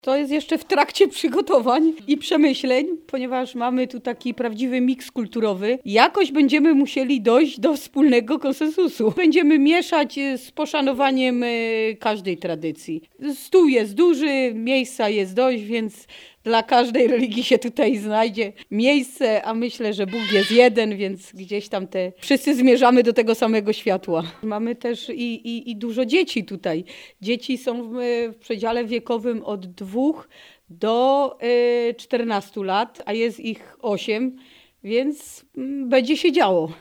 To jest jeszcze w trakcie przygotowań i przemyśleń, ponieważ mamy tu taki prawdziwy miks kulturowy. Jakoś będziemy musieli dojść do wspólnego konsensusu. Będziemy mieszać z poszanowaniem każdej tradycji. Stół jest duży, miejsca jest dość, więc dla każdej religii się tutaj znajdzie miejsce, a myślę, że Bóg jest jeden, więc gdzieś tam wszyscy zmierzamy do tego samego światła. Mamy też i dużo dzieci tutaj. Dzieci są w przedziale wiekowym od 2 do 14 lat, a jest ich 8, więc będzie się działo.